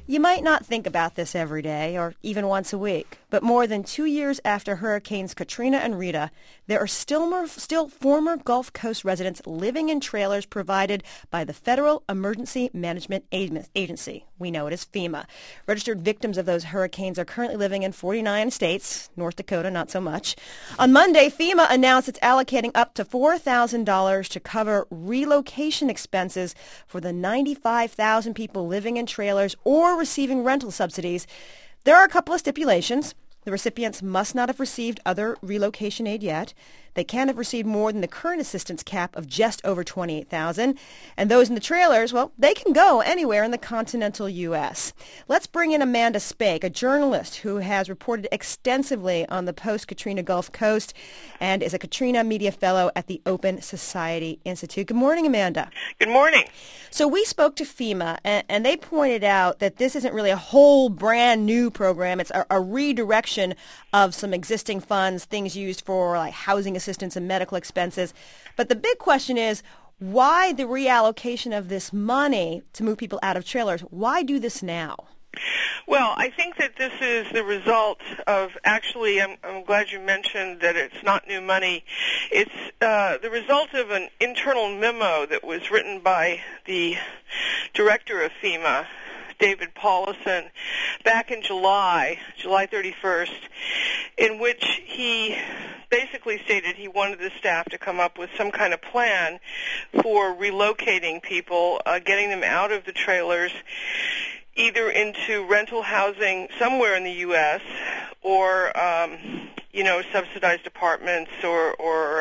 You might not think about this every day or even once a week, but more than 2 years after Hurricanes Katrina and Rita, there are still former Gulf Coast residents living in trailers provided by the Federal Emergency Management Agency. We know it as FEMA. Registered victims of those hurricanes are currently living in 49 states, North Dakota not so much. On Monday, FEMA announced it's allocating up to $4,000 to cover relocation expenses for the 95,000 people living in trailers or receiving rental subsidies. There are a couple of stipulations. The recipients must not have received other relocation aid yet. They can't have received more than the current assistance cap of just over $28,000. And those in the trailers, well, they can go anywhere in the continental U.S. Let's bring in Amanda Spake, a journalist who has reported extensively on the post-Katrina Gulf Coast and is a Katrina Media Fellow at the Open Society Institute. Good morning, Amanda. Good morning. So we spoke to FEMA, and they pointed out that this isn't really a whole brand new program. It's a redirection of some existing funds, things used for like housing assistance and medical expenses. But the big question is, why the reallocation of this money to move people out of trailers? Why do this now? Well, I think that this is the result of, actually, I'm glad you mentioned that it's not new money. It's the result of an internal memo that was written by the director of FEMA, David Paulison, back in July 31st, in which he basically stated he wanted the staff to come up with some kind of plan for relocating people, getting them out of the trailers, either into rental housing somewhere in the U.S. or, subsidized apartments or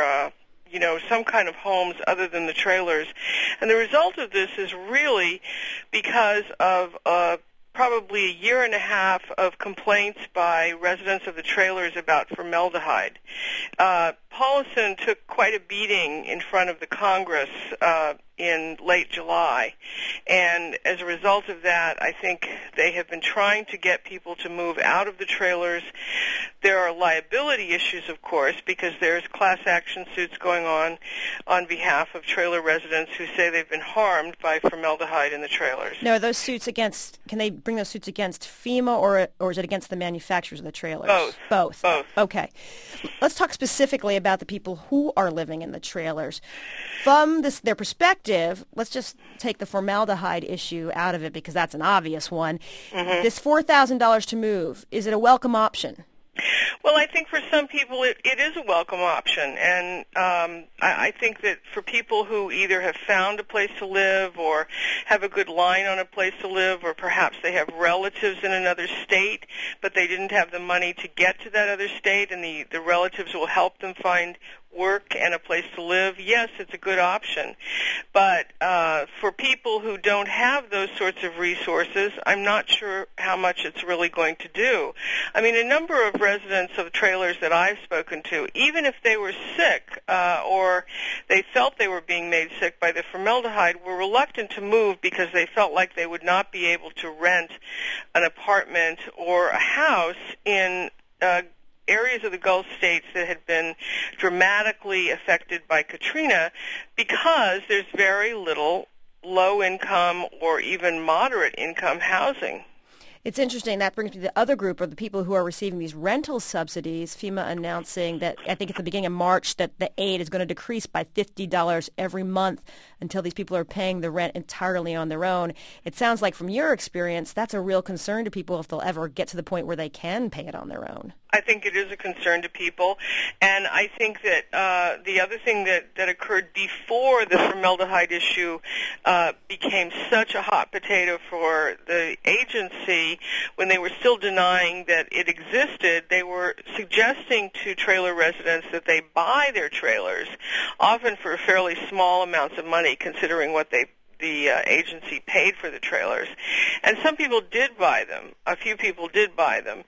some kind of homes other than the trailers. And the result of this is really because of probably a year and a half of complaints by residents of the trailers about formaldehyde. Paulison took quite a beating in front of the Congress in late July, and as a result of that, I think they have been trying to get people to move out of the trailers. There are liability issues, of course, because there's class action suits going on behalf of trailer residents who say they've been harmed by formaldehyde in the trailers. Now, are those suits can they bring those suits against FEMA or is it against the manufacturers of the trailers? Both. Okay. Let's talk specifically about the people who are living in the trailers. From their perspective, let's just take the formaldehyde issue out of it because that's an obvious one. Mm-hmm. This $4,000 to move, is it a welcome option? Well, I think for some people it is a welcome option, and I think that for people who either have found a place to live or have a good line on a place to live, or perhaps they have relatives in another state, but they didn't have the money to get to that other state, and the relatives will help them find work and a place to live, yes, it's a good option. But for people who don't have those sorts of resources, I'm not sure how much it's really going to do. I mean, a number of residents of trailers that I've spoken to, even if they were sick or they felt they were being made sick by the formaldehyde, were reluctant to move because they felt like they would not be able to rent an apartment or a house in areas of the Gulf states that had been dramatically affected by Katrina because there's very little low-income or even moderate-income housing. It's interesting. That brings me to the other group, or the people who are receiving these rental subsidies. FEMA announcing that, I think at the beginning of March, that the aid is going to decrease by $50 every month until these people are paying the rent entirely on their own. It sounds like from your experience, that's a real concern to people if they'll ever get to the point where they can pay it on their own. I think it is a concern to people, and I think that the other thing that occurred before the formaldehyde issue became such a hot potato for the agency, when they were still denying that it existed, they were suggesting to trailer residents that they buy their trailers, often for fairly small amounts of money, considering what the agency paid for the trailers. And some people did buy them. A few people did buy them.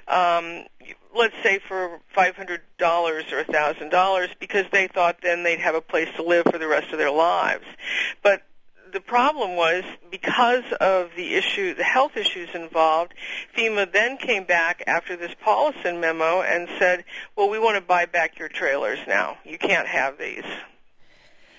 Let's say for $500 or $1,000, because they thought then they'd have a place to live for the rest of their lives. But the problem was, because of the health issues involved, FEMA then came back after this Paulison memo and said, well, we want to buy back your trailers now. You can't have these.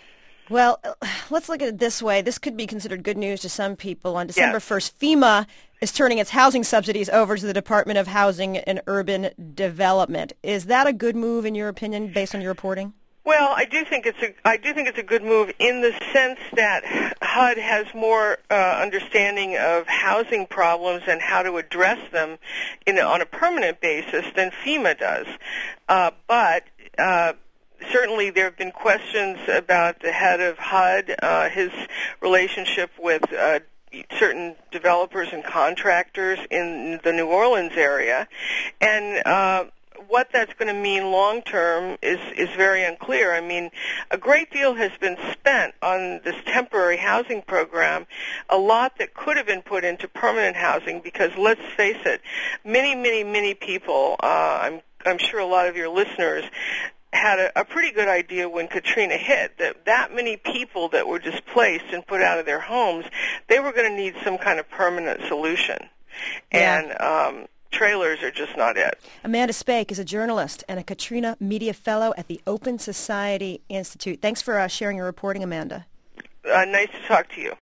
Well, let's look at it this way. This could be considered good news to some people. On December 1st, FEMA is turning its housing subsidies over to the Department of Housing and Urban Development. Is that a good move in your opinion, based on your reporting? Well, I do think it's a good move in the sense that HUD has more understanding of housing problems and how to address them on a permanent basis than FEMA does. But certainly there have been questions about the head of HUD, his relationship with certain developers and contractors in the New Orleans area, and what that's going to mean long term is very unclear. I mean, a great deal has been spent on this temporary housing program, a lot that could have been put into permanent housing, because let's face it, many people, I'm sure a lot of your listeners had a pretty good idea when Katrina hit that many people that were displaced and put out of their homes, they were going to need some kind of permanent solution. Yeah. And trailers are just not it. Amanda Spake is a journalist and a Katrina Media Fellow at the Open Society Institute. Thanks for sharing your reporting, Amanda. Nice to talk to you.